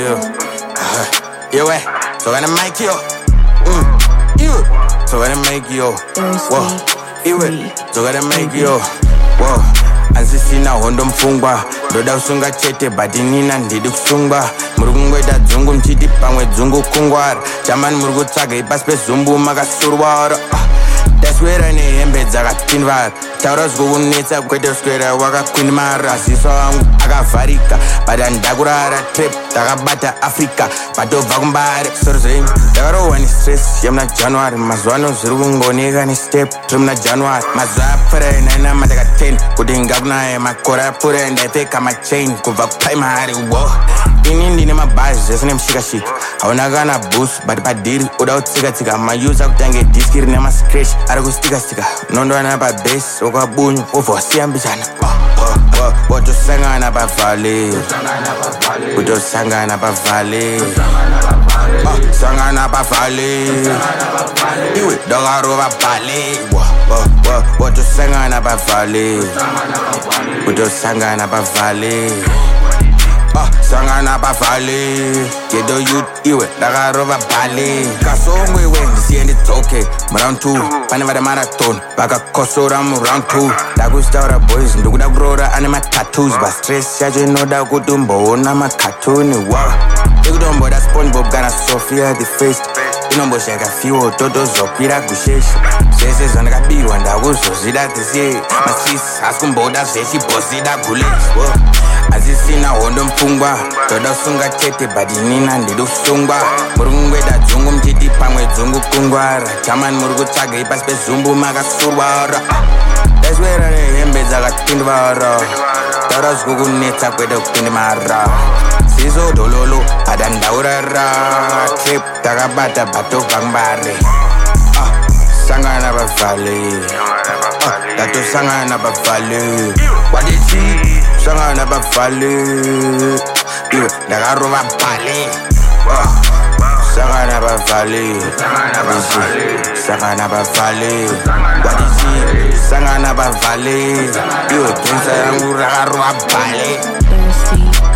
you. You way, so gonna make you. You, so gonna make you. Whoa, you way, so gonna make you. Whoa, azisina hondo mfungwa. Ndoda usunga chete bati nina ndidi kusungwa. Murugungwe da dzungu mchiti pangwe dzungu kungwara. Chaman murugu tsaga ipaspe zumbu makasurwara. That's where I need him beds. I got tin var. Tauras go on it up with the square. Waka queen maras. Is on Agavarika. But then Dagura trip. Tagabata Africa. But do Vagumbad. Sorzim. Dagaro and stress. Yamna January. Mazwano Zurungo nigga and step. Trimna January. Mazapre and I'm at 10. Putting Gagna. Makora put and I take my chain. Kuva primary war. In my bars, just name Shikashi. I wanna gonna boost, but I did without Tigatica. My use of Tangy disc in my scratch. I go stick. No one about base, or boon, over Siambizana. What to sang on about valley? What to sang on about valley? Sang on about valley. You it, dog over valley. What to sang on about valley? What to sang on about valley? Sangana Bavali, get the youth, you it, Dagarova Bali. Kasongwe when the end it's okay. Round 2, Panava the marathon, Baga Kosoram round 2. Dagustara boys, Duguda Grora, and my tattoos, but stress, I know that good umbo, Nama cartoon, wow. You don't bother SpongeBob, Gana Sophia, the face. You know, but I got few totos or Pira Gushesh. Says on the Gabiru and I was so see that they say. My sis, ask him about that, says he posted that bullet. Azisina hondo mfungwa. Toda sunga chete badi nina ndidu sungwa. Murungwe da dzungu mchiti pangwe dzungu kungwara. Chaman murugu tsaga ipaspe zumbu maka surwara. That's where I am bezaga tindwara. Taras gugu neta kwede ukindi mara. Sizo dololo adanda urara. Trip tagabata bato gangbare. Sangana bavale. Dato sangana bavale. What is he? Sangana bavale. Dagarova bale. Sangana bavale. Sangana bavale. What is he? Sangana bavale. Dagarova bale.